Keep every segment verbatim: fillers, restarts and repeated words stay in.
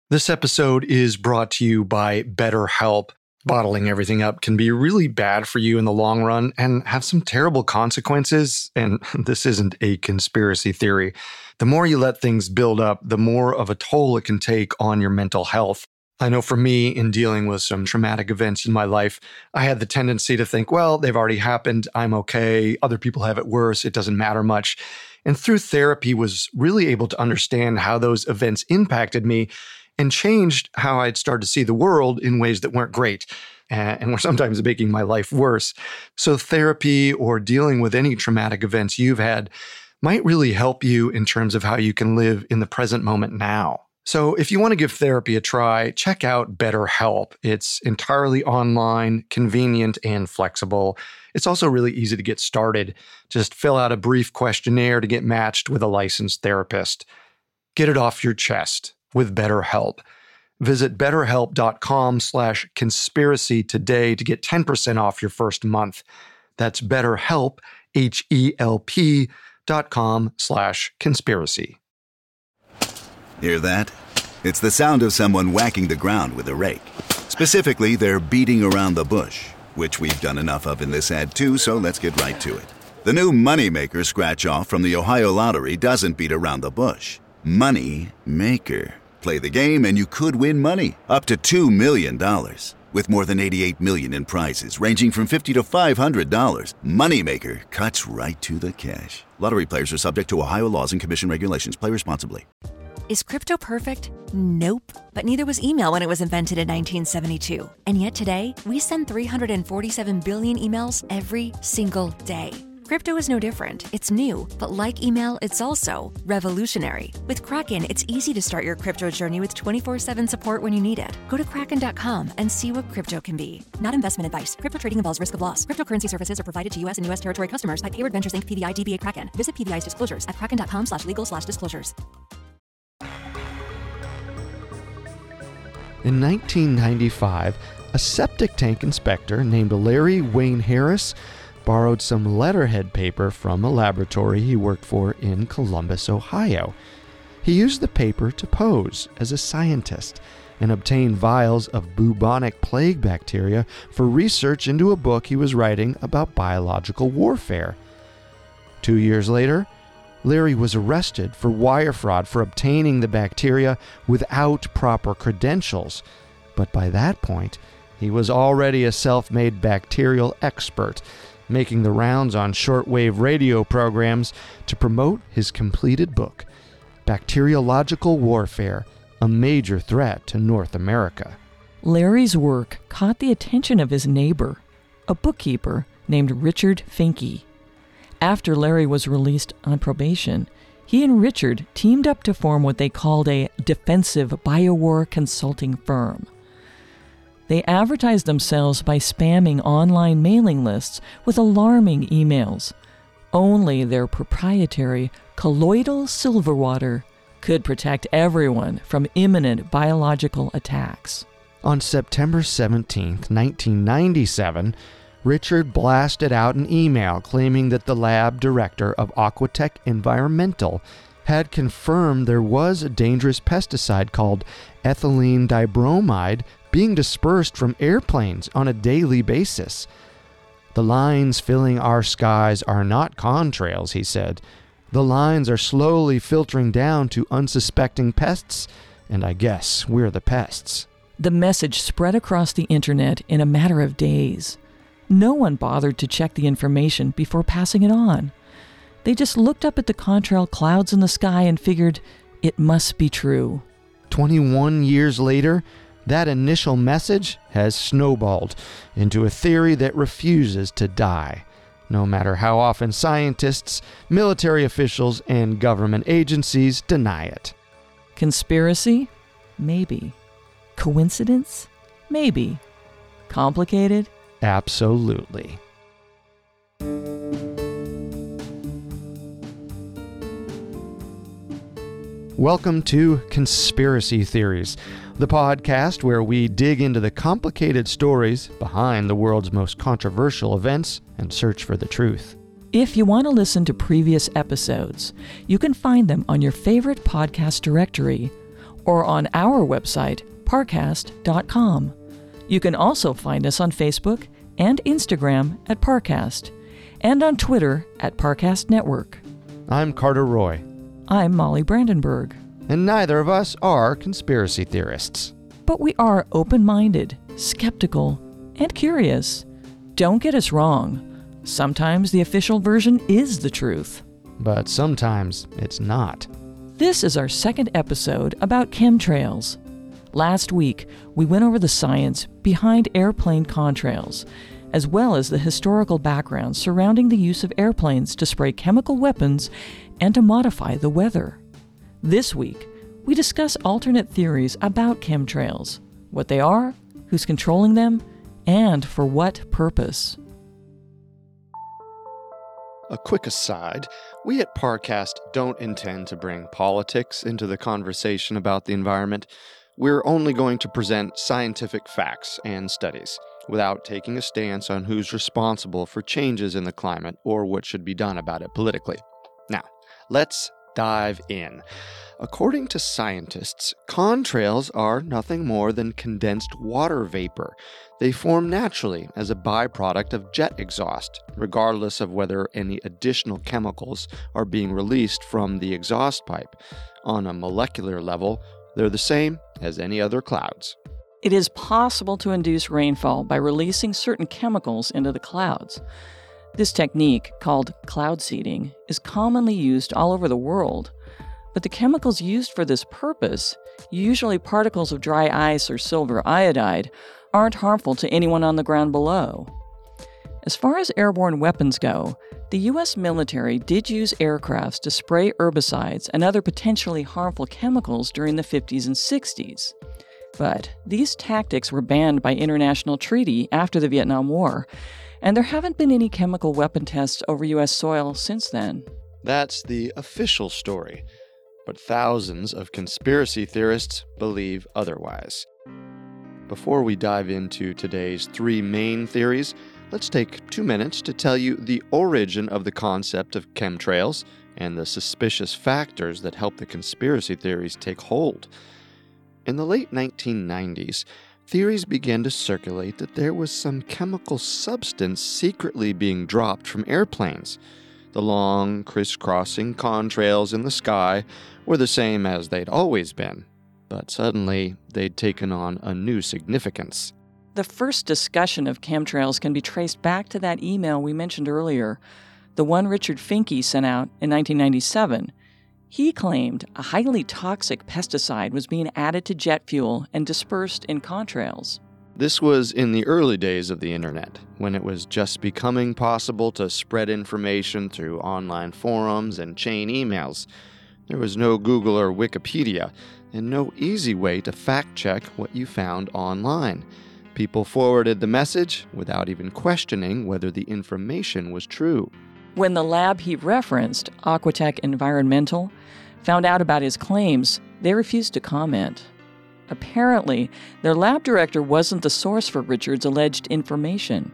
This episode is brought to you by BetterHelp. Bottling everything up can be really bad for you in the long run and have some terrible consequences. And this isn't a conspiracy theory. The more you let things build up, the more of a toll it can take on your mental health. I know for me, in dealing with some traumatic events in my life, I had the tendency to think, well, they've already happened. I'm okay. Other people have it worse. It doesn't matter much. And through therapy, was really able to understand how those events impacted me and changed how I'd started to see the world in ways that weren't great and were sometimes making my life worse. So therapy or dealing with any traumatic events you've had might really help you in terms of how you can live in the present moment now. So if you want to give therapy a try, check out BetterHelp. It's entirely online, convenient, and flexible. It's also really easy to get started. Just fill out a brief questionnaire to get matched with a licensed therapist. Get it off your chest with BetterHelp. Visit betterhelp.com slash conspiracy today to get ten percent off your first month. That's BetterHelp, H E L P dot com slash conspiracy. Hear that? It's the sound of someone whacking the ground with a rake. Specifically, they're beating around the bush, which we've done enough of in this ad too, so let's get right to it. The new Moneymaker scratch-off from the Ohio Lottery doesn't beat around the bush. Money Maker. Play the game and you could win money, up to two million dollars. With more than eighty-eight million dollars in prizes ranging from fifty dollars to five hundred dollars, Moneymaker cuts right to the cash. Lottery players are subject to Ohio laws and commission regulations. Play responsibly. Is crypto perfect? Nope. But neither was email when it was invented in nineteen seventy-two. And yet today, we send three hundred forty-seven billion emails every single day. Crypto is no different. It's new, but like email, it's also revolutionary. With Kraken, it's easy to start your crypto journey with twenty-four seven support when you need it. Go to kraken dot com and see what crypto can be. Not investment advice. Crypto trading involves risk of loss. Cryptocurrency services are provided to U S and U S territory customers by Payward Ventures Incorporated. P D I D B A Kraken. Visit P B I's disclosures at kraken dot com slash legal slash disclosures. In nineteen ninety-five, a septic tank inspector named Larry Wayne Harris borrowed some letterhead paper from a laboratory he worked for in Columbus, Ohio. He used the paper to pose as a scientist and obtain vials of bubonic plague bacteria for research into a book he was writing about biological warfare. Two years later, Larry was arrested for wire fraud for obtaining the bacteria without proper credentials. But by that point, he was already a self-made bacterial expert, making the rounds on shortwave radio programs to promote his completed book, Bacteriological Warfare, a Major Threat to North America. Larry's work caught the attention of his neighbor, a bookkeeper named Richard Finke. After Larry was released on probation, he and Richard teamed up to form what they called a defensive biowar consulting firm. They advertised themselves by spamming online mailing lists with alarming emails. Only their proprietary colloidal silver water could protect everyone from imminent biological attacks. On September seventeenth, nineteen ninety-seven, Richard blasted out an email claiming that the lab director of Aquatech Environmental had confirmed there was a dangerous pesticide called ethylene dibromide being dispersed from airplanes on a daily basis. The lines filling our skies are not contrails, he said. The lines are slowly filtering down to unsuspecting pests, and I guess we're the pests. The message spread across the internet in a matter of days. No one bothered to check the information before passing it on. They just looked up at the contrail clouds in the sky and figured it must be true. twenty-one years later, that initial message has snowballed into a theory that refuses to die, no matter how often scientists, military officials, and government agencies deny it. Conspiracy? Maybe. Coincidence? Maybe. Complicated? Absolutely. Welcome to Conspiracy Theories, the podcast where we dig into the complicated stories behind the world's most controversial events and search for the truth. If you want to listen to previous episodes, you can find them on your favorite podcast directory or on our website, parcast dot com. You can also find us on Facebook and Instagram at Parcast, and on Twitter at Parcast Network. I'm Carter Roy. I'm Molly Brandenburg. And neither of us are conspiracy theorists. But we are open-minded, skeptical, and curious. Don't get us wrong. Sometimes the official version is the truth. But sometimes it's not. This is our second episode about chemtrails. Last week, we went over the science behind airplane contrails, as well as the historical background surrounding the use of airplanes to spray chemical weapons and to modify the weather. This week, we discuss alternate theories about chemtrails, what they are, who's controlling them, and for what purpose. A quick aside, we at Parcast don't intend to bring politics into the conversation about the environment. We're only going to present scientific facts and studies, without taking a stance on who's responsible for changes in the climate or what should be done about it politically. Now, let's dive in. According to scientists, contrails are nothing more than condensed water vapor. They form naturally as a byproduct of jet exhaust, regardless of whether any additional chemicals are being released from the exhaust pipe. On a molecular level, they're the same as any other clouds. It is possible to induce rainfall by releasing certain chemicals into the clouds. This technique, called cloud seeding, is commonly used all over the world. But the chemicals used for this purpose, usually particles of dry ice or silver iodide, aren't harmful to anyone on the ground below. As far as airborne weapons go, the U S military did use aircrafts to spray herbicides and other potentially harmful chemicals during the fifties and sixties. But these tactics were banned by international treaty after the Vietnam War, and there haven't been any chemical weapon tests over U S soil since then. That's the official story, but thousands of conspiracy theorists believe otherwise. Before we dive into today's three main theories, let's take two minutes to tell you the origin of the concept of chemtrails and the suspicious factors that help the conspiracy theories take hold. In the late nineteen nineties, theories began to circulate that there was some chemical substance secretly being dropped from airplanes. The long, crisscrossing contrails in the sky were the same as they'd always been, but suddenly they'd taken on a new significance. The first discussion of chemtrails can be traced back to that email we mentioned earlier, the one Richard Finke sent out in nineteen ninety-seven. He claimed a highly toxic pesticide was being added to jet fuel and dispersed in contrails. This was in the early days of the internet, when it was just becoming possible to spread information through online forums and chain emails. There was no Google or Wikipedia, and no easy way to fact-check what you found online. People forwarded the message without even questioning whether the information was true. When the lab he referenced, Aquatech Environmental, found out about his claims, they refused to comment. Apparently, their lab director wasn't the source for Richard's alleged information.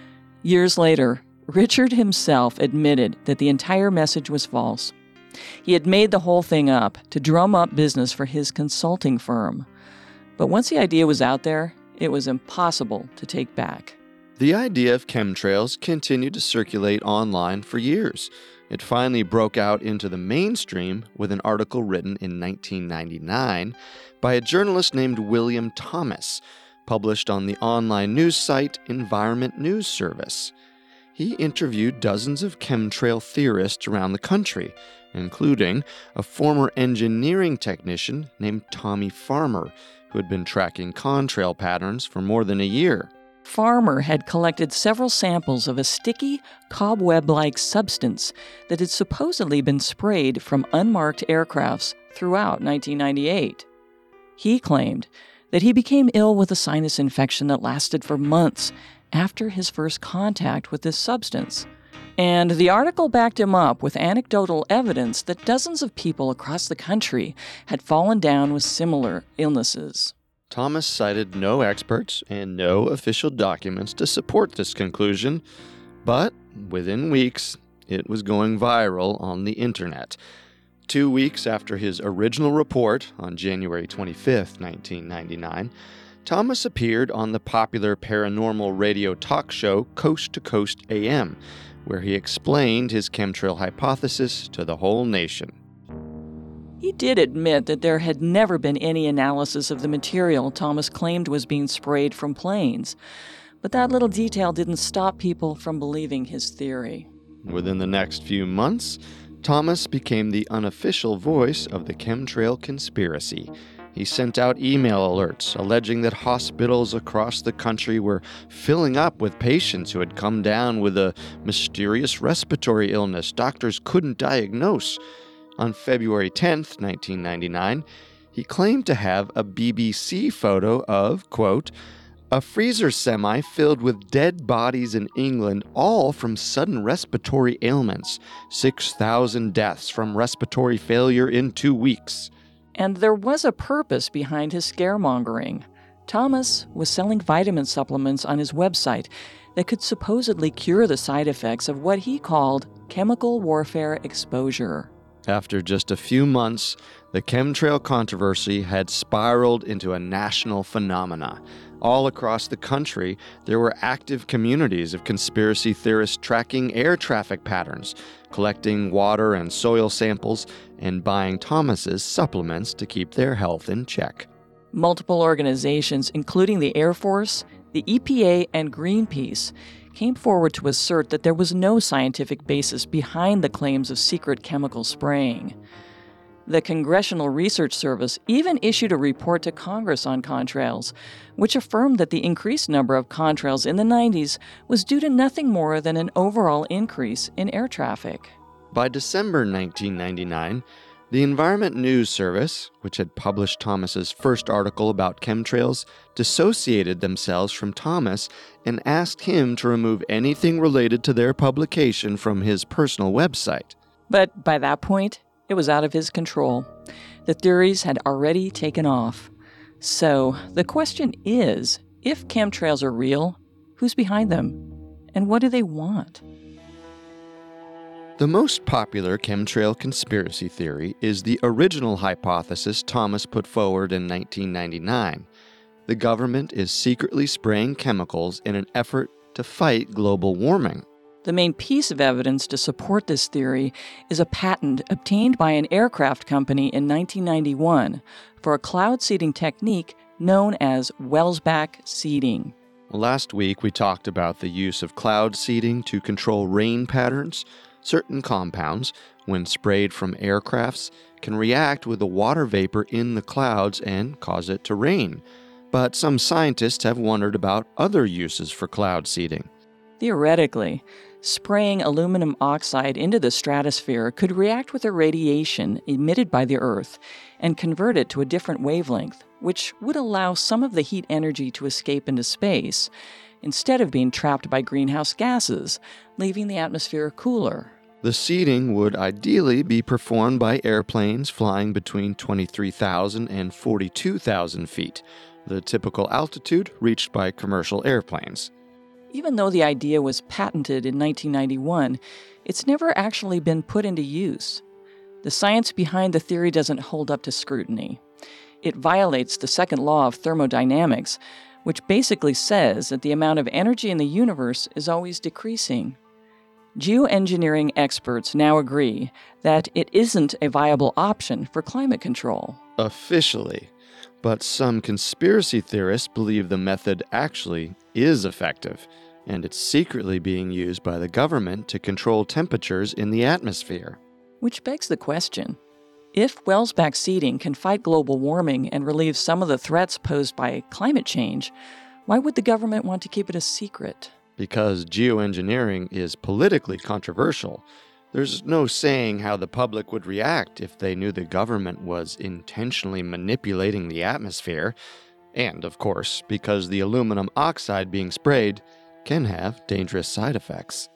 Years later, Richard himself admitted that the entire message was false. He had made the whole thing up to drum up business for his consulting firm. But once the idea was out there, it was impossible to take back. The idea of chemtrails continued to circulate online for years. It finally broke out into the mainstream with an article written in nineteen ninety-nine by a journalist named William Thomas, published on the online news site Environment News Service. He interviewed dozens of chemtrail theorists around the country, including a former engineering technician named Tommy Farmer, who had been tracking contrail patterns for more than a year. Farmer had collected several samples of a sticky, cobweb-like substance that had supposedly been sprayed from unmarked aircrafts throughout nineteen ninety-eight. He claimed that he became ill with a sinus infection that lasted for months after his first contact with this substance. And the article backed him up with anecdotal evidence that dozens of people across the country had fallen down with similar illnesses. Thomas cited no experts and no official documents to support this conclusion, but within weeks, it was going viral on the internet. Two weeks after his original report on January twenty-fifth, nineteen ninety-nine, Thomas appeared on the popular paranormal radio talk show Coast to Coast A M, where he explained his chemtrail hypothesis to the whole nation. He did admit that there had never been any analysis of the material Thomas claimed was being sprayed from planes, but that little detail didn't stop people from believing his theory. Within the next few months, Thomas became the unofficial voice of the chemtrail conspiracy. He sent out email alerts alleging that hospitals across the country were filling up with patients who had come down with a mysterious respiratory illness doctors couldn't diagnose. On February tenth, nineteen ninety-nine, he claimed to have a B B C photo of, quote, a freezer semi filled with dead bodies in England, all from sudden respiratory ailments. six thousand deaths from respiratory failure in two weeks. And there was a purpose behind his scaremongering. Thomas was selling vitamin supplements on his website that could supposedly cure the side effects of what he called chemical warfare exposure. After just a few months, the chemtrail controversy had spiraled into a national phenomena. All across the country, there were active communities of conspiracy theorists tracking air traffic patterns, collecting water and soil samples, and buying Thomas's supplements to keep their health in check. Multiple organizations, including the Air Force, the E P A, and Greenpeace, came forward to assert that there was no scientific basis behind the claims of secret chemical spraying. The Congressional Research Service even issued a report to Congress on contrails, which affirmed that the increased number of contrails in the nineties was due to nothing more than an overall increase in air traffic. By December nineteen ninety-nine, the Environment News Service, which had published Thomas's first article about chemtrails, dissociated themselves from Thomas and asked him to remove anything related to their publication from his personal website. But by that point, it was out of his control. The theories had already taken off. So the question is, if chemtrails are real, who's behind them? And what do they want? The most popular chemtrail conspiracy theory is the original hypothesis Thomas put forward in nineteen ninety-nine. The government is secretly spraying chemicals in an effort to fight global warming. The main piece of evidence to support this theory is a patent obtained by an aircraft company in nineteen ninety-one for a cloud seeding technique known as Welsbach seeding. Last week, we talked about the use of cloud seeding to control rain patterns. Certain compounds, when sprayed from aircrafts, can react with the water vapor in the clouds and cause it to rain. But some scientists have wondered about other uses for cloud seeding. Theoretically, spraying aluminum oxide into the stratosphere could react with the radiation emitted by the Earth and convert it to a different wavelength, which would allow some of the heat energy to escape into space, instead of being trapped by greenhouse gases, leaving the atmosphere cooler. The seeding would ideally be performed by airplanes flying between twenty-three thousand and forty-two thousand feet, the typical altitude reached by commercial airplanes. Even though the idea was patented in nineteen ninety-one, it's never actually been put into use. The science behind the theory doesn't hold up to scrutiny. It violates the second law of thermodynamics, which basically says that the amount of energy in the universe is always decreasing. Geoengineering experts now agree that it isn't a viable option for climate control. Officially. But some conspiracy theorists believe the method actually is effective, and it's secretly being used by the government to control temperatures in the atmosphere. Which begs the question, if Welsbach seeding can fight global warming and relieve some of the threats posed by climate change, why would the government want to keep it a secret? Because geoengineering is politically controversial. There's no saying how the public would react if they knew the government was intentionally manipulating the atmosphere, and, of course, because the aluminum oxide being sprayed can have dangerous side effects.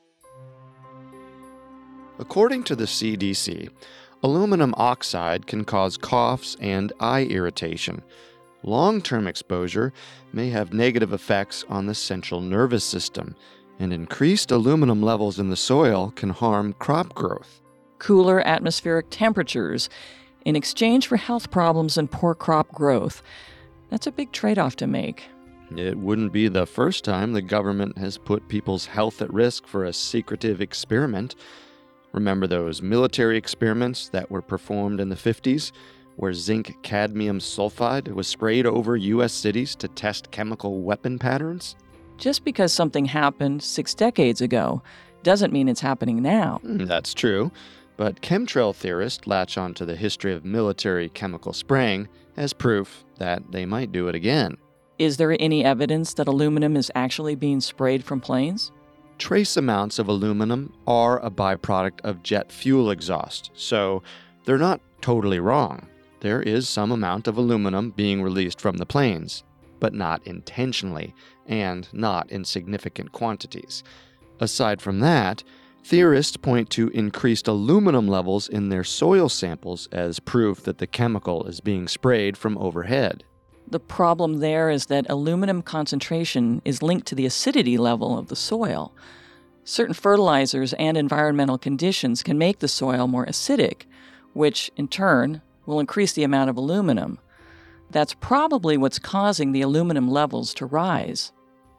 According to the C D C, aluminum oxide can cause coughs and eye irritation. Long-term exposure may have negative effects on the central nervous system, and increased aluminum levels in the soil can harm crop growth. cooler atmospheric temperatures in exchange for health problems and poor crop growth. That's a big trade-off to make. It wouldn't be the first time the government has put people's health at risk for a secretive experiment. Remember those military experiments that were performed in the fifties, where zinc cadmium sulfide was sprayed over U S cities to test chemical weapon patterns? Just because something happened six decades ago doesn't mean it's happening now. That's true, but chemtrail theorists latch onto the history of military chemical spraying as proof that they might do it again. Is there any evidence that aluminum is actually being sprayed from planes? Trace amounts of aluminum are a byproduct of jet fuel exhaust, so they're not totally wrong. There is some amount of aluminum being released from the planes, but not intentionally, and not in significant quantities. Aside from that, theorists point to increased aluminum levels in their soil samples as proof that the chemical is being sprayed from overhead. The problem there is that aluminum concentration is linked to the acidity level of the soil. Certain fertilizers and environmental conditions can make the soil more acidic, which, in turn, will increase the amount of aluminum. That's probably what's causing the aluminum levels to rise.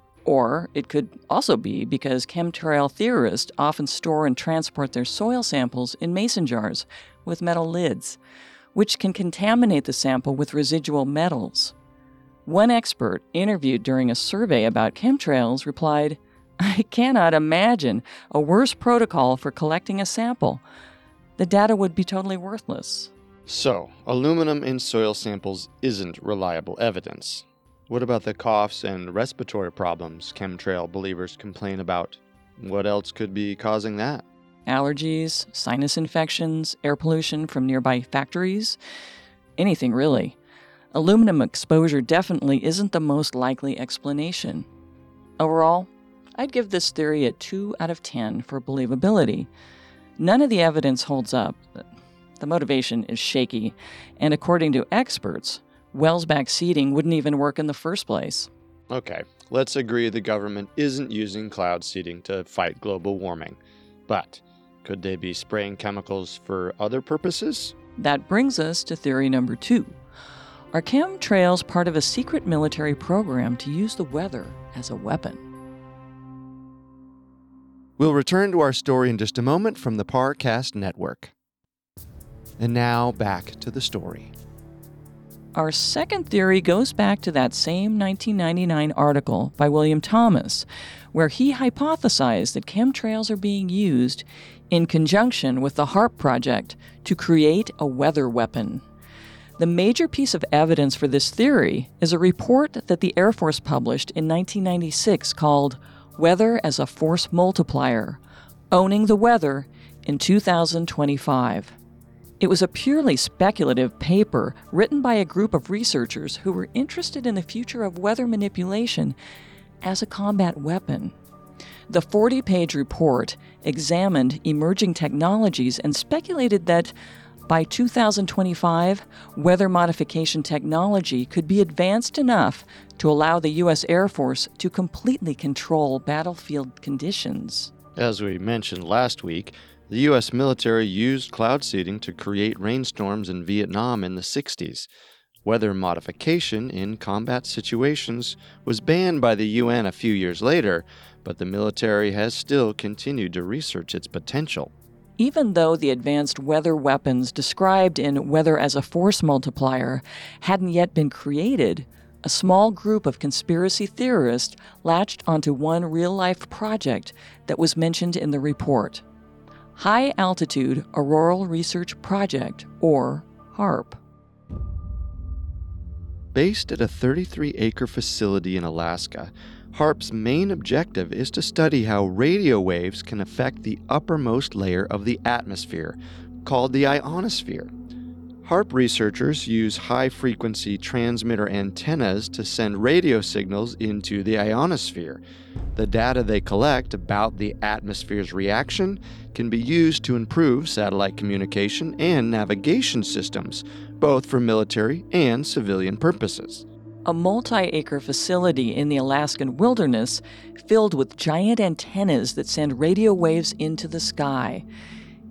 Or it could also be because chemtrail theorists often store and transport their soil samples in mason jars with metal lids, which can contaminate the sample with residual metals. One expert interviewed during a survey about chemtrails replied, "I cannot imagine a worse protocol for collecting a sample. The data would be totally worthless." So, aluminum in soil samples isn't reliable evidence. What about the coughs and respiratory problems chemtrail believers complain about? What else could be causing that? Allergies, sinus infections, air pollution from nearby factories, anything really. Aluminum exposure definitely isn't the most likely explanation. Overall, I'd give this theory a two out of ten for believability. None of the evidence holds up. The motivation is shaky, and according to experts, Welsbach seeding wouldn't even work in the first place. Okay, let's agree the government isn't using cloud seeding to fight global warming. But could they be spraying chemicals for other purposes? That brings us to theory number two. Are chemtrails part of a secret military program to use the weather as a weapon? We'll return to our story in just a moment from the Parcast Network. And now back to the story. Our second theory goes back to that same nineteen ninety-nine article by William Thomas, where he hypothesized that chemtrails are being used in conjunction with the HAARP project to create a weather weapon. The major piece of evidence for this theory is a report that the Air Force published in nineteen ninety-six called Weather as a Force Multiplier, Owning the Weather in two thousand twenty-five. It was a purely speculative paper written by a group of researchers who were interested in the future of weather manipulation as a combat weapon. The forty-page report examined emerging technologies and speculated that by two thousand twenty-five, weather modification technology could be advanced enough to allow the U S Air Force to completely control battlefield conditions. As we mentioned last week, the U S military used cloud seeding to create rainstorms in Vietnam in the sixties. Weather modification in combat situations was banned by the U N a few years later, but the military has still continued to research its potential. Even though the advanced weather weapons described in Weather as a Force Multiplier hadn't yet been created, a small group of conspiracy theorists latched onto one real-life project that was mentioned in the report. High Altitude Auroral Research Project, or HAARP. Based at a thirty-three acre facility in Alaska, HAARP's main objective is to study how radio waves can affect the uppermost layer of the atmosphere, called the ionosphere. HAARP researchers use high-frequency transmitter antennas to send radio signals into the ionosphere. The data they collect about the atmosphere's reaction can be used to improve satellite communication and navigation systems, both for military and civilian purposes. A multi-acre facility in the Alaskan wilderness filled with giant antennas that send radio waves into the sky.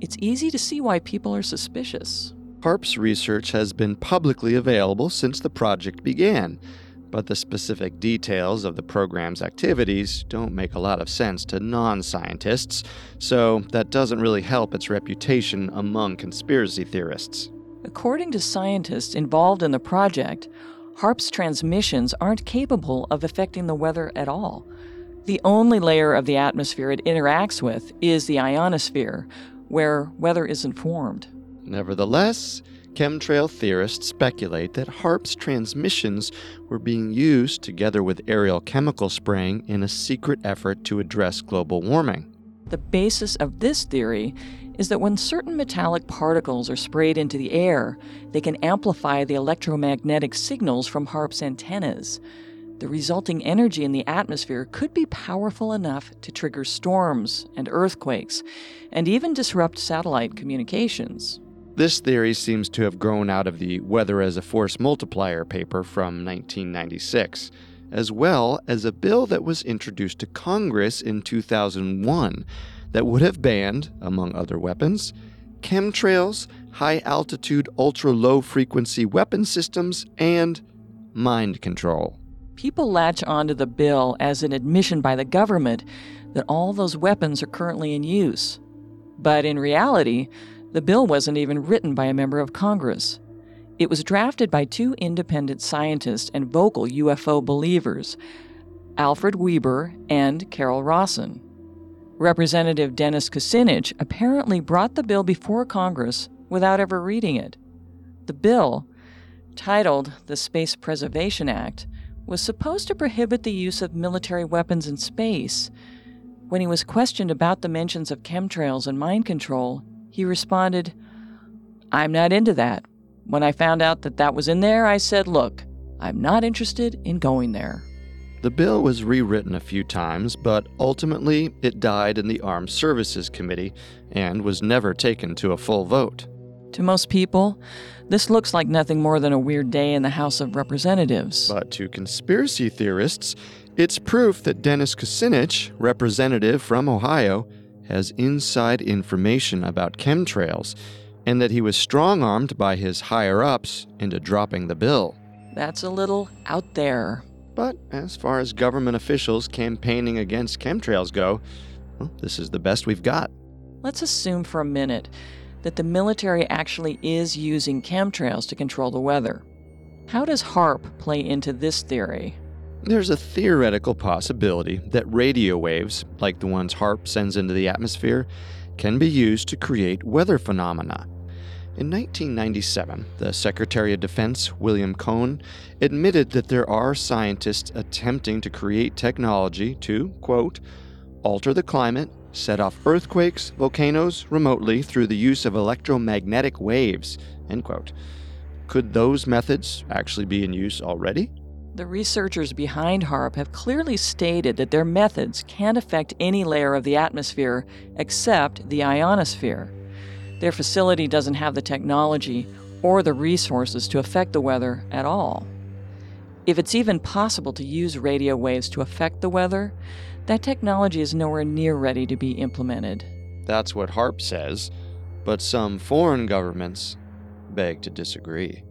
it's easy to see why people are suspicious. HAARP's research has been publicly available since the project began, but the specific details of the program's activities don't make a lot of sense to non-scientists, so that doesn't really help its reputation among conspiracy theorists. According to scientists involved in the project, HAARP's transmissions aren't capable of affecting the weather at all. The only layer of the atmosphere it interacts with is the ionosphere, where weather isn't formed. Nevertheless, chemtrail theorists speculate that HAARP's transmissions were being used together with aerial chemical spraying in a secret effort to address global warming. The basis of this theory is that when certain metallic particles are sprayed into the air, they can amplify the electromagnetic signals from HAARP's antennas. The resulting energy in the atmosphere could be powerful enough to trigger storms and earthquakes, and even disrupt satellite communications. This theory seems to have grown out of the Weather as a Force Multiplier paper from nineteen ninety-six, as well as a bill that was introduced to Congress in two thousand one that would have banned, among other weapons, chemtrails, high-altitude, ultra-low-frequency weapon systems, and mind control. People latch onto the bill as an admission by the government that all those weapons are currently in use. But in reality, the bill wasn't even written by a member of Congress. It was drafted by two independent scientists and vocal U F O believers, Alfred Weber and Carol Rawson. Representative Dennis Kucinich apparently brought the bill before Congress without ever reading it. The bill, titled the Space Preservation Act, was supposed to prohibit the use of military weapons in space. When he was questioned about the mentions of chemtrails and mind control, he responded, "I'm not into that. When I found out that that was in there, I said, look, I'm not interested in going there." The bill was rewritten a few times, but ultimately it died in the Armed Services Committee and was never taken to a full vote. To most people, this looks like nothing more than a weird day in the House of Representatives. But to conspiracy theorists, it's proof that Dennis Kucinich, representative from Ohio, has inside information about chemtrails, and that he was strong-armed by his higher-ups into dropping the bill. That's a little out there. But as far as government officials campaigning against chemtrails go, well, this is the best we've got. Let's assume for a minute that the military actually is using chemtrails to control the weather. How does HAARP play into this theory? There's a theoretical possibility that radio waves, like the ones HAARP sends into the atmosphere, can be used to create weather phenomena. In nineteen ninety-seven, the Secretary of Defense, William Cohn, admitted that there are scientists attempting to create technology to, quote, alter the climate, set off earthquakes, volcanoes remotely through the use of electromagnetic waves, end quote. Could those methods actually be in use already? The researchers behind HAARP have clearly stated that their methods can't affect any layer of the atmosphere except the ionosphere. Their facility doesn't have the technology or the resources to affect the weather at all. If it's even possible to use radio waves to affect the weather, that technology is nowhere near ready to be implemented. That's what HAARP says, but some foreign governments beg to disagree.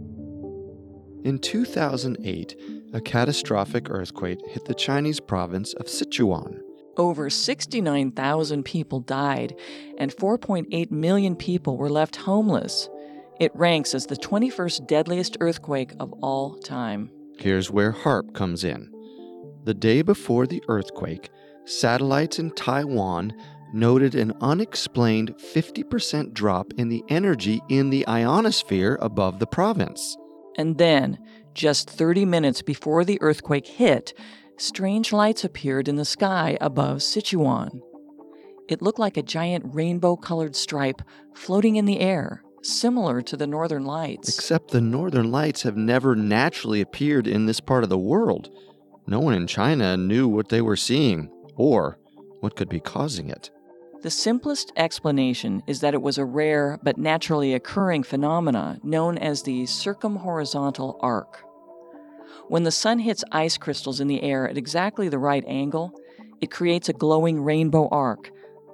In two thousand eight, a catastrophic earthquake hit the Chinese province of Sichuan. Over sixty-nine thousand people died, and four point eight million people were left homeless. It ranks as the twenty-first deadliest earthquake of all time. Here's where HAARP comes in. The day before the earthquake, satellites in Taiwan noted an unexplained fifty percent drop in the energy in the ionosphere above the province. And then, just thirty minutes before the earthquake hit, strange lights appeared in the sky above Sichuan. It looked like a giant rainbow-colored stripe floating in the air, similar to the Northern Lights. Except the Northern Lights have never naturally appeared in this part of the world. No one in China knew what they were seeing, or what could be causing it. The simplest explanation is that it was a rare but naturally occurring phenomena known as the circumhorizontal arc. When the sun hits ice crystals in the air at exactly the right angle, it creates a glowing rainbow arc,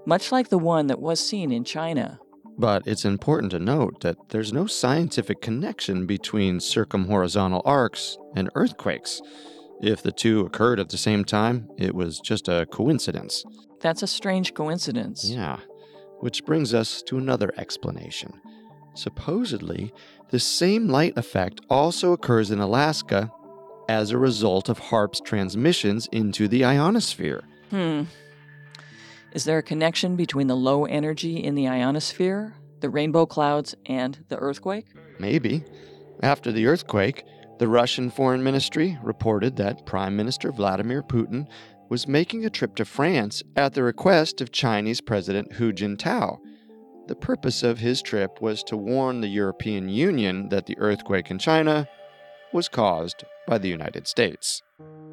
much like the one that was seen in China. But it's important to note that there's no scientific connection between circumhorizontal arcs and earthquakes. If the two occurred at the same time, it was just a coincidence. That's a strange coincidence. Yeah, which brings us to another explanation. Supposedly, the same light effect also occurs in Alaska as a result of HAARP's transmissions into the ionosphere. Hmm. Is there a connection between the low energy in the ionosphere, the rainbow clouds, and the earthquake? Maybe. After the earthquake, the Russian Foreign Ministry reported that Prime Minister Vladimir Putin was making a trip to France at the request of Chinese President Hu Jintao. The purpose of his trip was to warn the European Union that the earthquake in China was caused by the United States.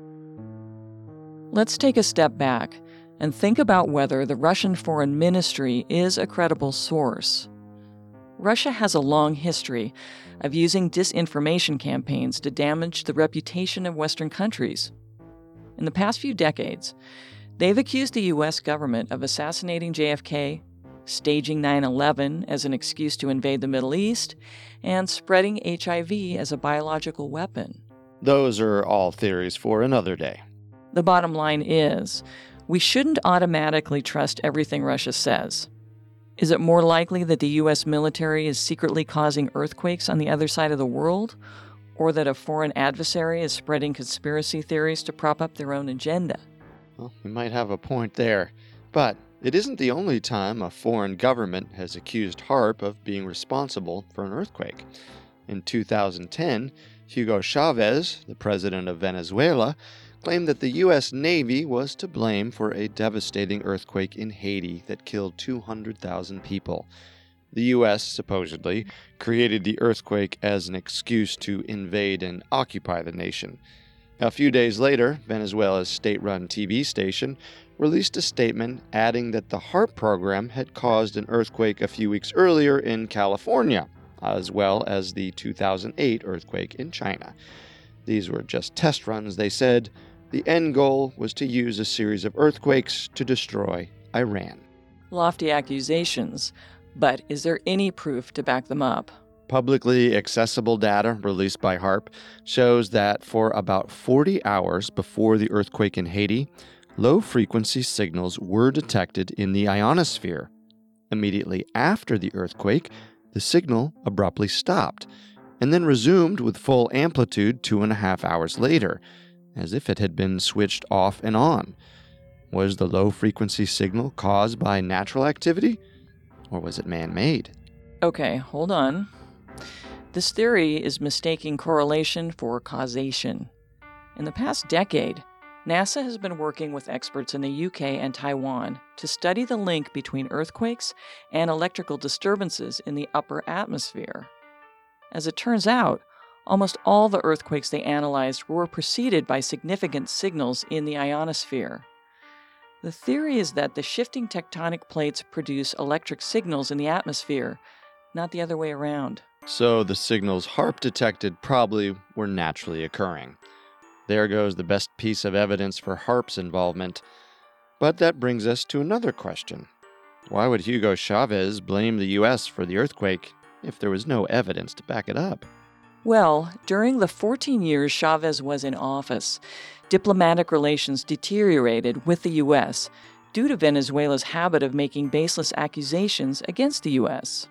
Let's take a step back and think about whether the Russian Foreign Ministry is a credible source. Russia has a long history of using disinformation campaigns to damage the reputation of Western countries. In the past few decades, they've accused the U S government of assassinating J F K, staging nine eleven as an excuse to invade the Middle East, and spreading H I V as a biological weapon. Those are all theories for another day. The bottom line is, we shouldn't automatically trust everything Russia says. Is it more likely that the U S military is secretly causing earthquakes on the other side of the world, or that a foreign adversary is spreading conspiracy theories to prop up their own agenda? Well, you might have a point there, but it isn't the only time a foreign government has accused HAARP of being responsible for an earthquake. In two thousand ten, Hugo Chavez, the president of Venezuela, claimed that the U S Navy was to blame for a devastating earthquake in Haiti that killed two hundred thousand people. The U S supposedly created the earthquake as an excuse to invade and occupy the nation. A few days later, Venezuela's state-run T V station released a statement adding that the HAARP program had caused an earthquake a few weeks earlier in California, as well as the two thousand eight earthquake in China. These were just test runs, they said. The end goal was to use a series of earthquakes to destroy Iran. Lofty accusations, but is there any proof to back them up? Publicly accessible data released by HAARP shows that for about forty hours before the earthquake in Haiti, low-frequency signals were detected in the ionosphere. Immediately after the earthquake, the signal abruptly stopped, and then resumed with full amplitude two and a half hours later, as if it had been switched off and on. Was the low-frequency signal caused by natural activity, or was it man-made? Okay, hold on. This theory is mistaking correlation for causation. In the past decade, NASA has been working with experts in the U K and Taiwan to study the link between earthquakes and electrical disturbances in the upper atmosphere. As it turns out, almost all the earthquakes they analyzed were preceded by significant signals in the ionosphere. The theory is that the shifting tectonic plates produce electric signals in the atmosphere, not the other way around. So the signals HAARP detected probably were naturally occurring. There goes the best piece of evidence for HAARP's involvement. But that brings us to another question. Why would Hugo Chavez blame the U S for the earthquake if there was no evidence to back it up? Well, during the fourteen years Chavez was in office, diplomatic relations deteriorated with the U S due to Venezuela's habit of making baseless accusations against the U S.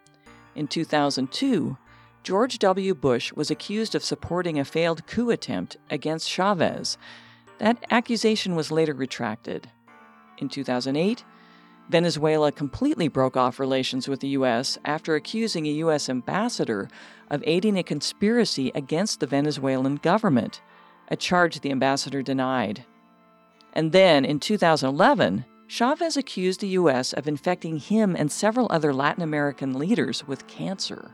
In two thousand two, George W. Bush was accused of supporting a failed coup attempt against Chavez. That accusation was later retracted. In two thousand eight, Venezuela completely broke off relations with the U S after accusing a U S ambassador of aiding a conspiracy against the Venezuelan government, a charge the ambassador denied. And then, in two thousand eleven, Chavez accused the U S of infecting him and several other Latin American leaders with cancer.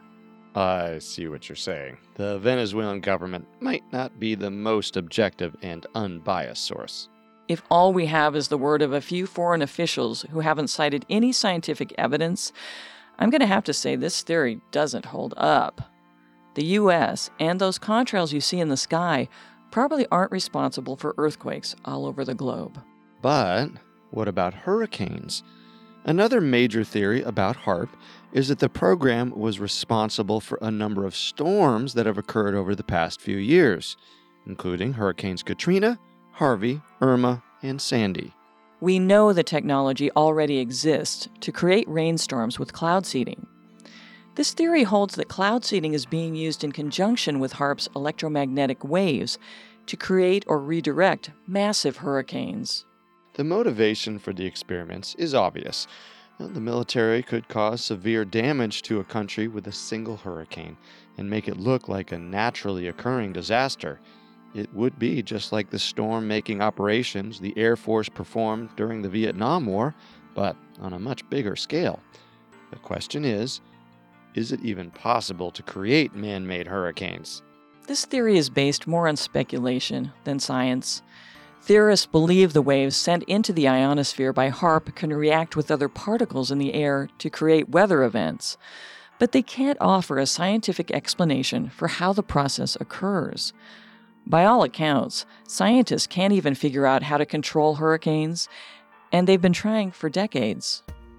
I see what you're saying. The Venezuelan government might not be the most objective and unbiased source. If all we have is the word of a few foreign officials who haven't cited any scientific evidence, I'm going to have to say this theory doesn't hold up. The U S and those contrails you see in the sky probably aren't responsible for earthquakes all over the globe. But what about hurricanes? Another major theory about HAARP is that the program was responsible for a number of storms that have occurred over the past few years, including Hurricanes Katrina, Harvey, Irma, and Sandy. We know the technology already exists to create rainstorms with cloud seeding. This theory holds that cloud seeding is being used in conjunction with HAARP's electromagnetic waves to create or redirect massive hurricanes. The motivation for the experiments is obvious. The military could cause severe damage to a country with a single hurricane and make it look like a naturally occurring disaster. It would be just like the storm-making operations the Air Force performed during the Vietnam War, but on a much bigger scale. The question is, is it even possible to create man-made hurricanes? This theory is based more on speculation than science. Theorists believe the waves sent into the ionosphere by HAARP can react with other particles in the air to create weather events, but they can't offer a scientific explanation for how the process occurs. By all accounts, scientists can't even figure out how to control hurricanes, and they've been trying for decades.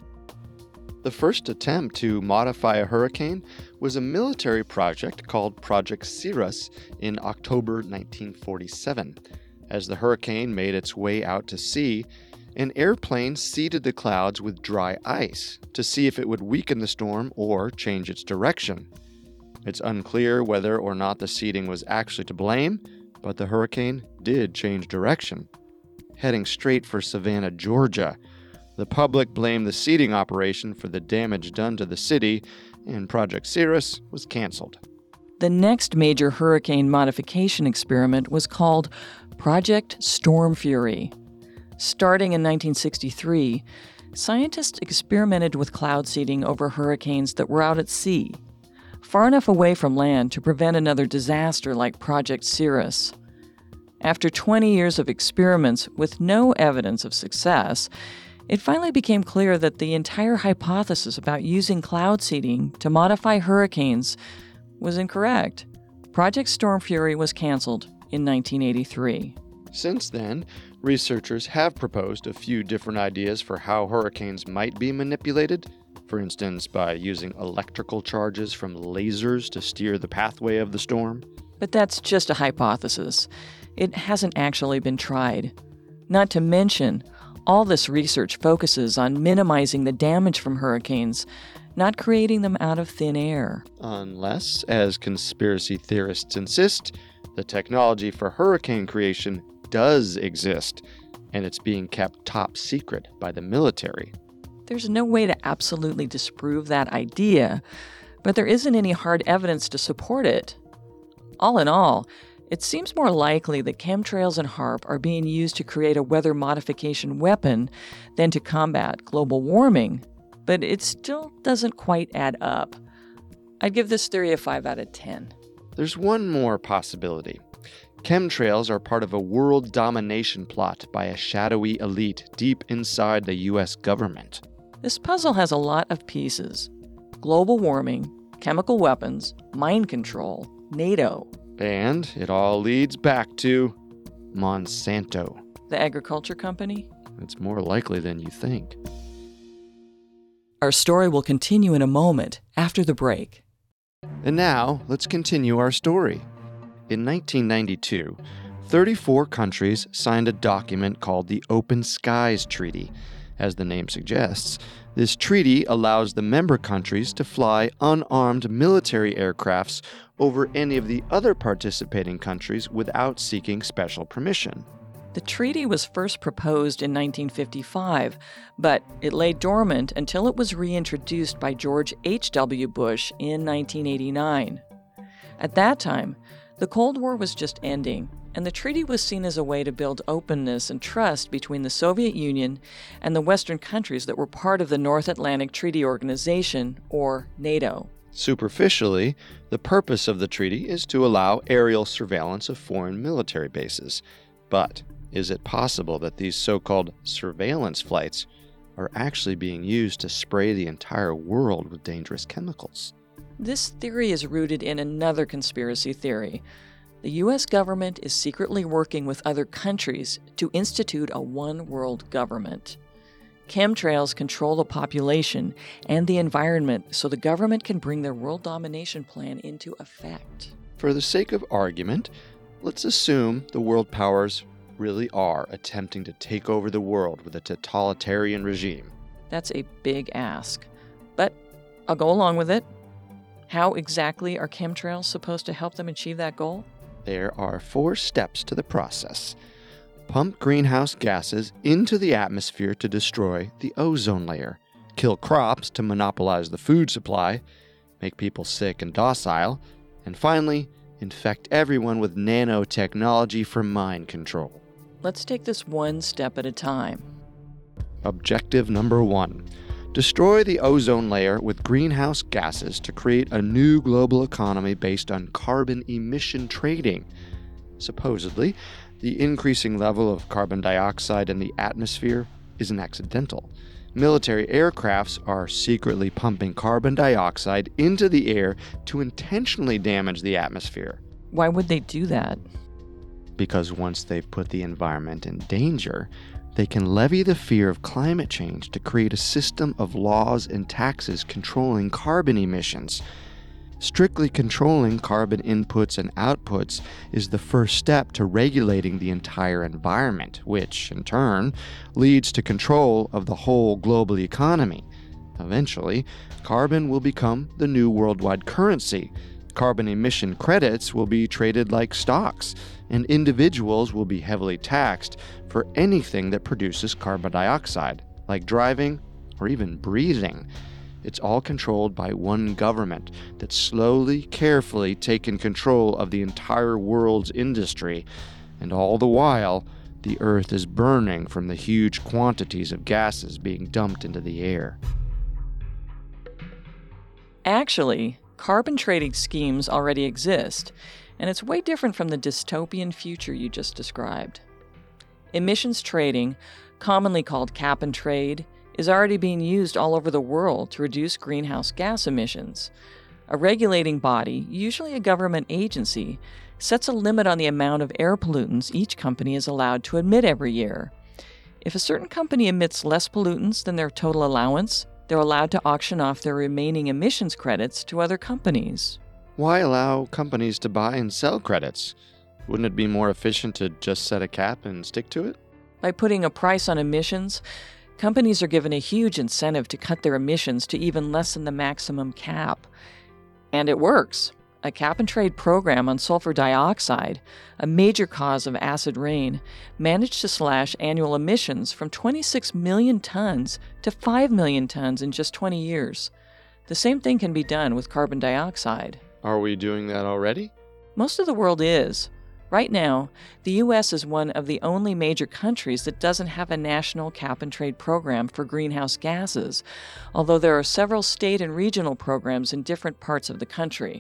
The first attempt to modify a hurricane was a military project called Project Cirrus in October nineteen forty-seven. As the hurricane made its way out to sea, an airplane seeded the clouds with dry ice to see if it would weaken the storm or change its direction. It's unclear whether or not the seeding was actually to blame, but the hurricane did change direction, heading straight for Savannah, Georgia. The public blamed the seeding operation for the damage done to the city, and Project Cirrus was canceled. The next major hurricane modification experiment was called Project Storm Fury. Starting in nineteen sixty-three, scientists experimented with cloud seeding over hurricanes that were out at sea, far enough away from land to prevent another disaster like Project Cirrus. After twenty years of experiments with no evidence of success, it finally became clear that the entire hypothesis about using cloud seeding to modify hurricanes was incorrect. Project Storm Fury was canceled in nineteen eighty-three. Since then, researchers have proposed a few different ideas for how hurricanes might be manipulated, for instance, by using electrical charges from lasers to steer the pathway of the storm. But that's just a hypothesis. It hasn't actually been tried. Not to mention, all this research focuses on minimizing the damage from hurricanes, not creating them out of thin air. Unless, as conspiracy theorists insist, the technology for hurricane creation does exist, and it's being kept top secret by the military. There's no way to absolutely disprove that idea, but there isn't any hard evidence to support it. All in all, it seems more likely that chemtrails and HAARP are being used to create a weather modification weapon than to combat global warming, but it still doesn't quite add up. I'd give this theory a five out of ten. There's one more possibility. Chemtrails are part of a world domination plot by a shadowy elite deep inside the U S government. This puzzle has a lot of pieces. Global warming, chemical weapons, mind control, NATO. And it all leads back to Monsanto. The agriculture company? It's more likely than you think. Our story will continue in a moment after the break. And now, let's continue our story. In nineteen ninety-two, thirty-four countries signed a document called the Open Skies Treaty. As the name suggests, this treaty allows the member countries to fly unarmed military aircrafts over any of the other participating countries without seeking special permission. The treaty was first proposed in nineteen fifty-five, but it lay dormant until it was reintroduced by George H W Bush in nineteen eighty-nine. At that time, the Cold War was just ending, and the treaty was seen as a way to build openness and trust between the Soviet Union and the Western countries that were part of the North Atlantic Treaty Organization, or NATO. Superficially, the purpose of the treaty is to allow aerial surveillance of foreign military bases. But is it possible that these so-called surveillance flights are actually being used to spray the entire world with dangerous chemicals? This theory is rooted in another conspiracy theory. The U S government is secretly working with other countries to institute a one-world government. Chemtrails control the population and the environment so the government can bring their world domination plan into effect. For the sake of argument, let's assume the world powers really are attempting to take over the world with a totalitarian regime. That's a big ask, but I'll go along with it. How exactly are chemtrails supposed to help them achieve that goal? There are four steps to the process. Pump greenhouse gases into the atmosphere to destroy the ozone layer, kill crops to monopolize the food supply, make people sick and docile, and finally, infect everyone with nanotechnology for mind control. Let's take this one step at a time. Objective number one. Destroy the ozone layer with greenhouse gases to create a new global economy based on carbon emission trading. Supposedly, the increasing level of carbon dioxide in the atmosphere isn't accidental. Military aircrafts are secretly pumping carbon dioxide into the air to intentionally damage the atmosphere. Why would they do that? Because once they've put the environment in danger, they can levy the fear of climate change to create a system of laws and taxes controlling carbon emissions. Strictly controlling carbon inputs and outputs is the first step to regulating the entire environment, which, in turn, leads to control of the whole global economy. Eventually, carbon will become the new worldwide currency. Carbon emission credits will be traded like stocks, and individuals will be heavily taxed for anything that produces carbon dioxide, like driving or even breathing. It's all controlled by one government that's slowly, carefully taken control of the entire world's industry, and all the while, the Earth is burning from the huge quantities of gases being dumped into the air. Actually, carbon trading schemes already exist, and it's way different from the dystopian future you just described. Emissions trading, commonly called cap and trade, is already being used all over the world to reduce greenhouse gas emissions. A regulating body, usually a government agency, sets a limit on the amount of air pollutants each company is allowed to emit every year. If a certain company emits less pollutants than their total allowance, they're allowed to auction off their remaining emissions credits to other companies. Why allow companies to buy and sell credits? Wouldn't it be more efficient to just set a cap and stick to it? By putting a price on emissions, companies are given a huge incentive to cut their emissions to even less than the maximum cap. And it works. A cap-and-trade program on sulfur dioxide, a major cause of acid rain, managed to slash annual emissions from twenty-six million tons to five million tons in just twenty years. The same thing can be done with carbon dioxide. Are we doing that already? Most of the world is. Right now, the U S is one of the only major countries that doesn't have a national cap-and-trade program for greenhouse gases, although there are several state and regional programs in different parts of the country.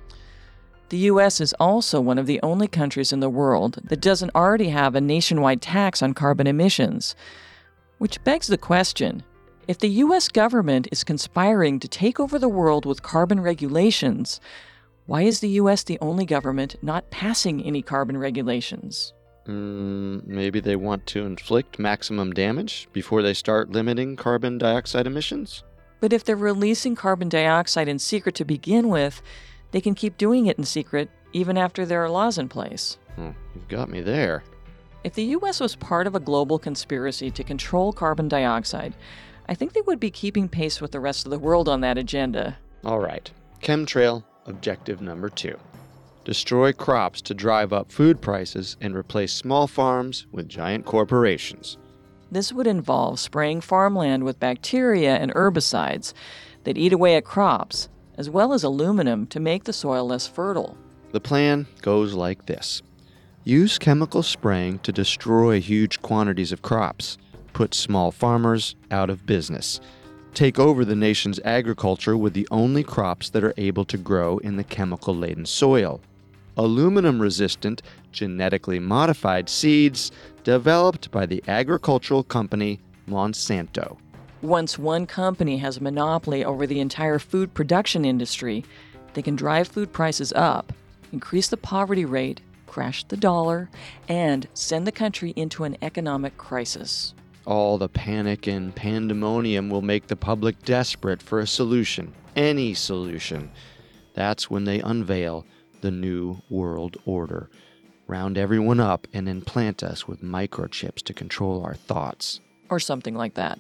The U S is also one of the only countries in the world that doesn't already have a nationwide tax on carbon emissions. Which begs the question, if the U S government is conspiring to take over the world with carbon regulations, why is the U S the only government not passing any carbon regulations? Mm, maybe they want to inflict maximum damage before they start limiting carbon dioxide emissions? But if they're releasing carbon dioxide in secret to begin with, they can keep doing it in secret even after there are laws in place. Oh, you've got me there. If the U S was part of a global conspiracy to control carbon dioxide, I think they would be keeping pace with the rest of the world on that agenda. All right. Chemtrail, objective number two. Destroy crops to drive up food prices and replace small farms with giant corporations. This would involve spraying farmland with bacteria and herbicides that eat away at crops, as well as aluminum to make the soil less fertile. The plan goes like this. Use chemical spraying to destroy huge quantities of crops. Put small farmers out of business. Take over the nation's agriculture with the only crops that are able to grow in the chemical-laden soil. Aluminum-resistant, genetically modified seeds developed by the agricultural company Monsanto. Once one company has a monopoly over the entire food production industry, they can drive food prices up, increase the poverty rate, crash the dollar, and send the country into an economic crisis. All the panic and pandemonium will make the public desperate for a solution, any solution. That's when they unveil the New World Order, round everyone up and implant us with microchips to control our thoughts. Or something like that.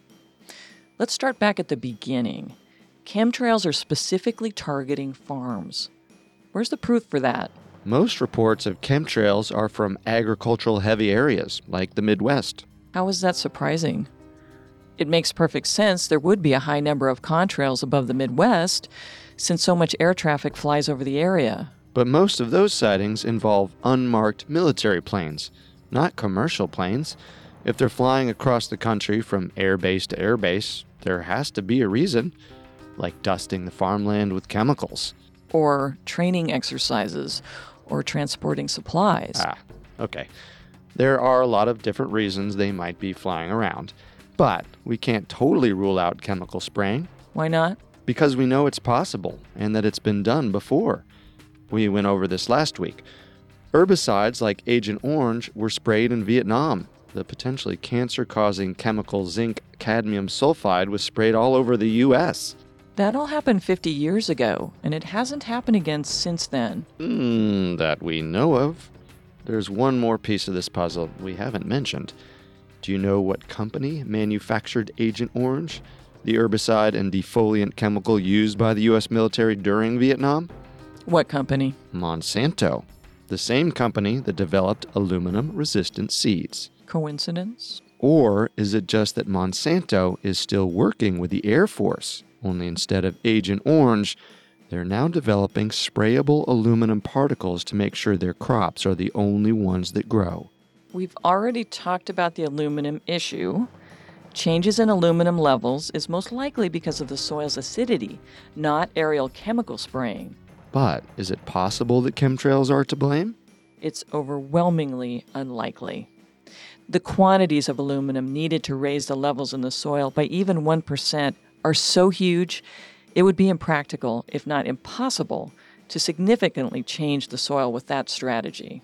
Let's start back at the beginning. Chemtrails are specifically targeting farms. Where's the proof for that? Most reports of chemtrails are from agricultural-heavy areas, like the Midwest. How is that surprising? It makes perfect sense there would be a high number of contrails above the Midwest, since so much air traffic flies over the area. But most of those sightings involve unmarked military planes, not commercial planes. If they're flying across the country from airbase to airbase, there has to be a reason, like dusting the farmland with chemicals. Or training exercises, or transporting supplies. Ah, okay. There are a lot of different reasons they might be flying around, but we can't totally rule out chemical spraying. Why not? Because we know it's possible and that it's been done before. We went over this last week. Herbicides like Agent Orange were sprayed in Vietnam. The potentially cancer-causing chemical zinc cadmium sulfide was sprayed all over the U S. That all happened fifty years ago, and it hasn't happened again since then. Hmm, that we know of. There's one more piece of this puzzle we haven't mentioned. Do you know what company manufactured Agent Orange, the herbicide and defoliant chemical used by the U S military during Vietnam? What company? Monsanto, the same company that developed aluminum-resistant seeds. Coincidence? Or is it just that Monsanto is still working with the Air Force, only instead of Agent Orange, they're now developing sprayable aluminum particles to make sure their crops are the only ones that grow? We've already talked about the aluminum issue. Changes in aluminum levels is most likely because of the soil's acidity, not aerial chemical spraying. But is it possible that chemtrails are to blame? It's overwhelmingly unlikely. The quantities of aluminum needed to raise the levels in the soil by even one percent are so huge, it would be impractical, if not impossible, to significantly change the soil with that strategy.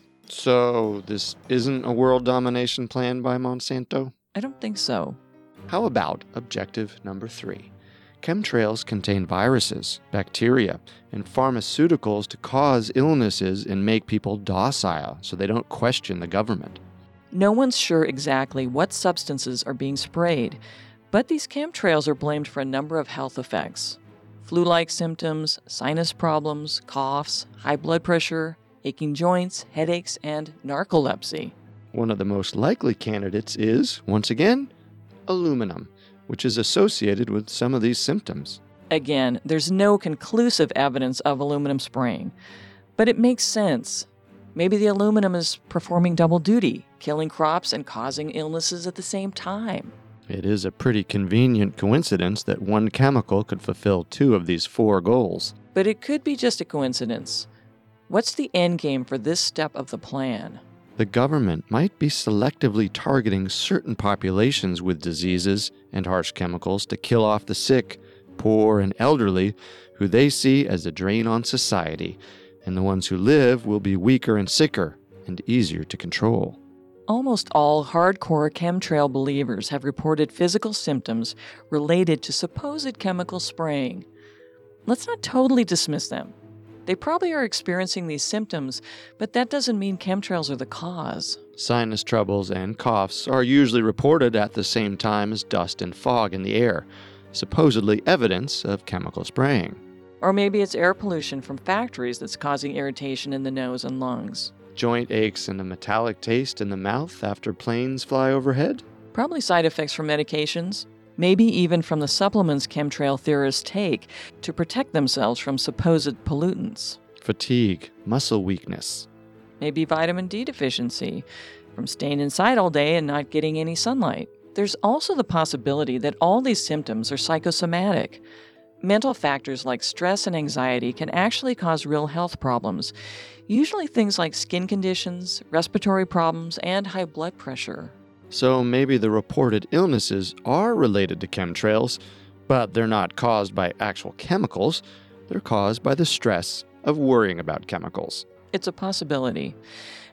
So this isn't a world domination plan by Monsanto? I don't think so. How about objective number three? Chemtrails contain viruses, bacteria, and pharmaceuticals to cause illnesses and make people docile so they don't question the government. No one's sure exactly what substances are being sprayed, but these chemtrails are blamed for a number of health effects. Flu-like symptoms, sinus problems, coughs, high blood pressure, aching joints, headaches, and narcolepsy. One of the most likely candidates is, once again, aluminum, which is associated with some of these symptoms. Again, there's no conclusive evidence of aluminum spraying, but it makes sense. Maybe the aluminum is performing double duty, killing crops and causing illnesses at the same time. It is a pretty convenient coincidence that one chemical could fulfill two of these four goals. But it could be just a coincidence. What's the end game for this step of the plan? The government might be selectively targeting certain populations with diseases and harsh chemicals to kill off the sick, poor, and elderly, who they see as a drain on society, and the ones who live will be weaker and sicker and easier to control. Almost all hardcore chemtrail believers have reported physical symptoms related to supposed chemical spraying. Let's not totally dismiss them. They probably are experiencing these symptoms, but that doesn't mean chemtrails are the cause. Sinus troubles and coughs are usually reported at the same time as dust and fog in the air, supposedly evidence of chemical spraying. Or maybe it's air pollution from factories that's causing irritation in the nose and lungs. Joint aches and a metallic taste in the mouth after planes fly overhead? Probably side effects from medications. Maybe even from the supplements chemtrail theorists take to protect themselves from supposed pollutants. Fatigue, muscle weakness. Maybe vitamin D deficiency from staying inside all day and not getting any sunlight. There's also the possibility that all these symptoms are psychosomatic. Mental factors like stress and anxiety can actually cause real health problems, usually things like skin conditions, respiratory problems, and high blood pressure. So maybe the reported illnesses are related to chemtrails, but they're not caused by actual chemicals. They're caused by the stress of worrying about chemicals. It's a possibility.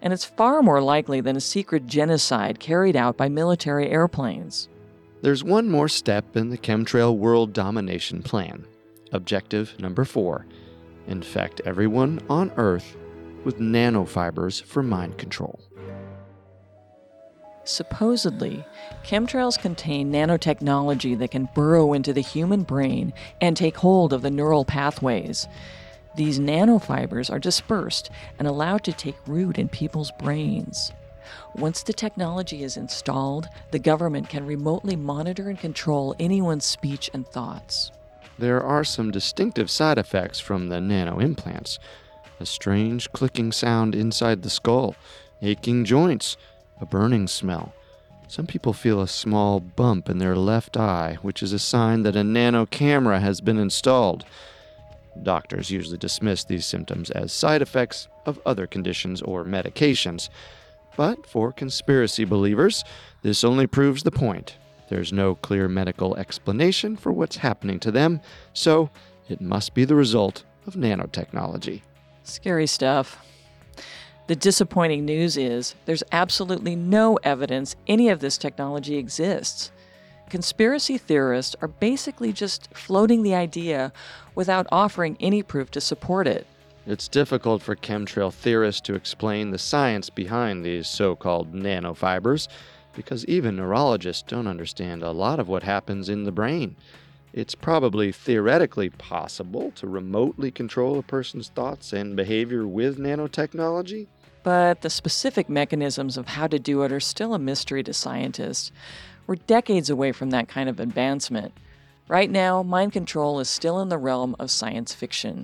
and it's far more likely than a secret genocide carried out by military airplanes. There's one more step in the chemtrail world domination plan. Objective number four: infect everyone on Earth with nanofibers for mind control. Supposedly, chemtrails contain nanotechnology that can burrow into the human brain and take hold of the neural pathways. These nanofibers are dispersed and allowed to take root in people's brains. Once the technology is installed, the government can remotely monitor and control anyone's speech and thoughts. There are some distinctive side effects from the nano implants. A strange clicking sound inside the skull, aching joints, a burning smell. Some people feel a small bump in their left eye, which is a sign that a nano camera has been installed. Doctors usually dismiss these symptoms as side effects of other conditions or medications. But for conspiracy believers, this only proves the point. There's no clear medical explanation for what's happening to them, so it must be the result of nanotechnology. Scary stuff. The disappointing news is there's absolutely no evidence any of this technology exists. Conspiracy theorists are basically just floating the idea without offering any proof to support it. It's difficult for chemtrail theorists to explain the science behind these so-called nanofibers, because even neurologists don't understand a lot of what happens in the brain. It's probably theoretically possible to remotely control a person's thoughts and behavior with nanotechnology, but the specific mechanisms of how to do it are still a mystery to scientists. We're decades away from that kind of advancement. Right now, mind control is still in the realm of science fiction.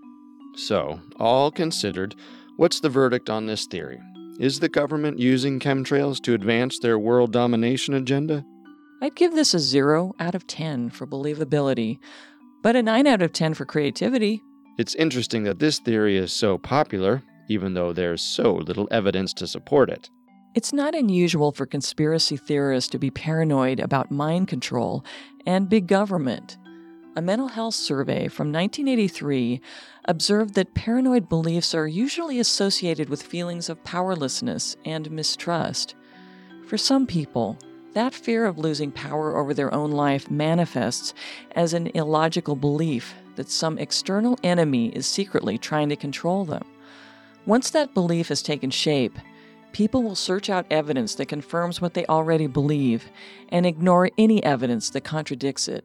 So, all considered, what's the verdict on this theory? Is the government using chemtrails to advance their world domination agenda? I'd give this a zero out of ten for believability, but a nine out of ten for creativity. It's interesting that this theory is so popular, even though there's so little evidence to support it. It's not unusual for conspiracy theorists to be paranoid about mind control and big government. A mental health survey from nineteen eighty-three observed that paranoid beliefs are usually associated with feelings of powerlessness and mistrust. For some people, that fear of losing power over their own life manifests as an illogical belief that some external enemy is secretly trying to control them. Once that belief has taken shape, people will search out evidence that confirms what they already believe and ignore any evidence that contradicts it.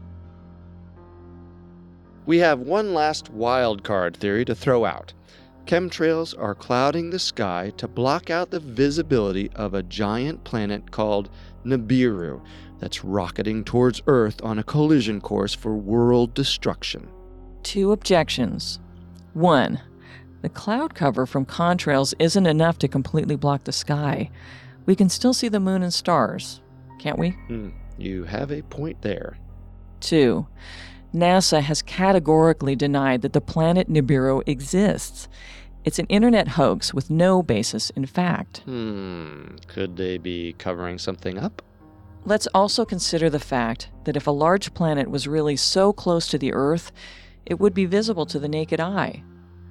We have one last wild card theory to throw out. Chemtrails are clouding the sky to block out the visibility of a giant planet called Nibiru that's rocketing towards Earth on a collision course for world destruction. Two objections. One, the cloud cover from contrails isn't enough to completely block the sky. We can still see the moon and stars, can't we? Hmm, you have a point there. Two, NASA has categorically denied that the planet Nibiru exists. It's an internet hoax with no basis in fact. Hmm, could they be covering something up? Let's also consider the fact that if a large planet was really so close to the Earth, it would be visible to the naked eye.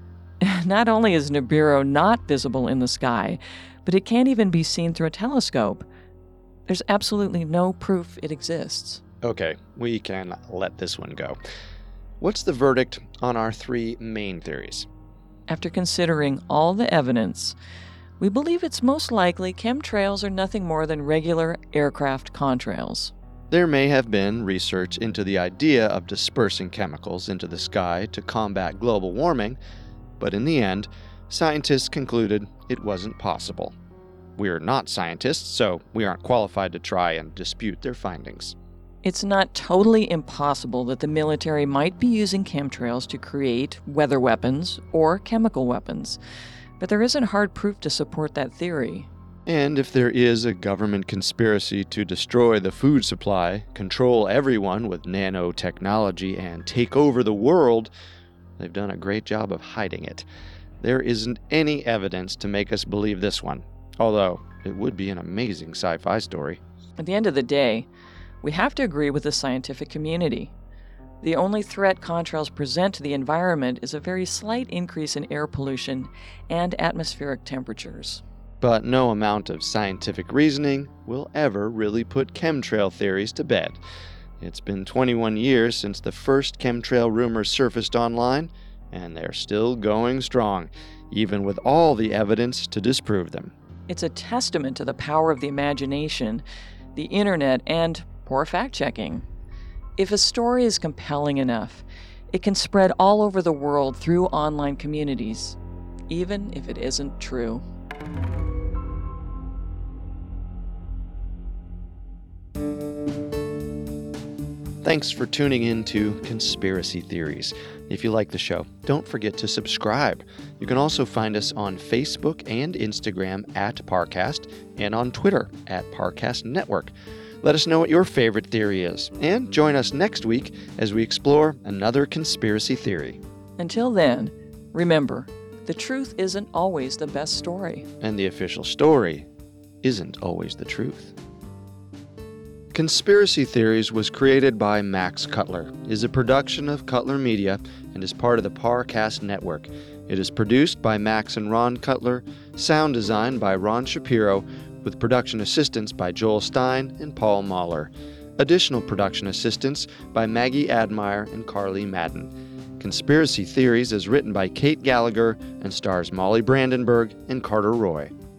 Not only is Nibiru not visible in the sky, but it can't even be seen through a telescope. There's absolutely no proof it exists. Okay, we can let this one go. What's the verdict on our three main theories? After considering all the evidence, we believe it's most likely chemtrails are nothing more than regular aircraft contrails. There may have been research into the idea of dispersing chemicals into the sky to combat global warming, but in the end, scientists concluded it wasn't possible. We're not scientists, so we aren't qualified to try and dispute their findings. It's not totally impossible that the military might be using chemtrails to create weather weapons or chemical weapons, but there isn't hard proof to support that theory. And if there is a government conspiracy to destroy the food supply, control everyone with nanotechnology, and take over the world, they've done a great job of hiding it. There isn't any evidence to make us believe this one, although it would be an amazing sci-fi story. At the end of the day, we have to agree with the scientific community. The only threat contrails present to the environment is a very slight increase in air pollution and atmospheric temperatures. But no amount of scientific reasoning will ever really put chemtrail theories to bed. It's been twenty-one years since the first chemtrail rumors surfaced online, and they're still going strong, even with all the evidence to disprove them. It's a testament to the power of the imagination, the internet, and poor fact-checking. If a story is compelling enough, it can spread all over the world through online communities, even if it isn't true. Thanks for tuning in to Conspiracy Theories. If you like the show, don't forget to subscribe. You can also find us on Facebook and Instagram at Parcast and on Twitter at Parcast Network. Let us know what your favorite theory is, and join us next week as we explore another conspiracy theory. Until then, remember, the truth isn't always the best story. And the official story isn't always the truth. Conspiracy Theories was created by Max Cutler, is a production of Cutler Media, and is part of the Parcast Network. It is produced by Max and Ron Cutler, sound design by Ron Shapiro, with production assistance by Joel Stein and Paul Mahler. Additional production assistance by Maggie Admire and Carly Madden. Conspiracy Theories is written by Kate Gallagher and stars Molly Brandenburg and Carter Roy.